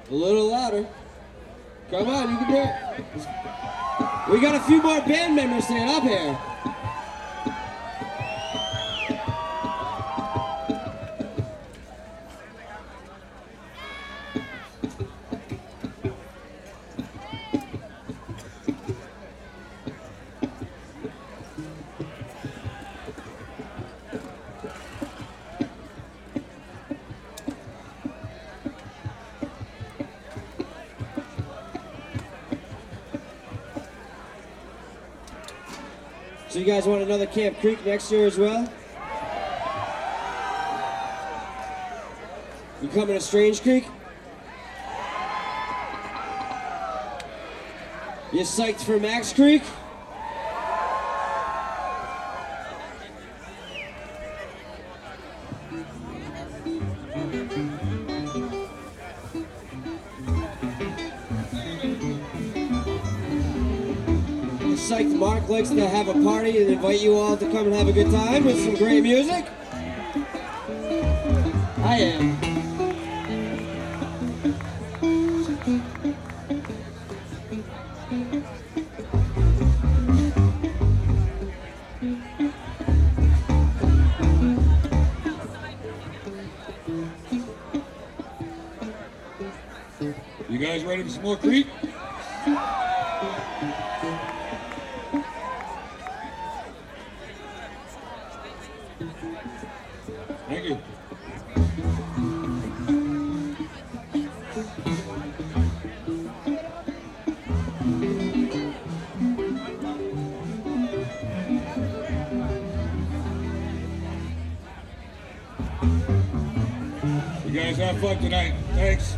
A little louder. Come on, you can do it. We got a few more band members staying up here. So you guys want another Camp Creek next year as well? You coming to Strange Creek? You psyched for Max Creek? Psyched Mark likes to have a party and invite you all to come and have a good time with some great music? I am. You guys ready for some more Creek? Thank you. You guys have fun tonight. Thanks.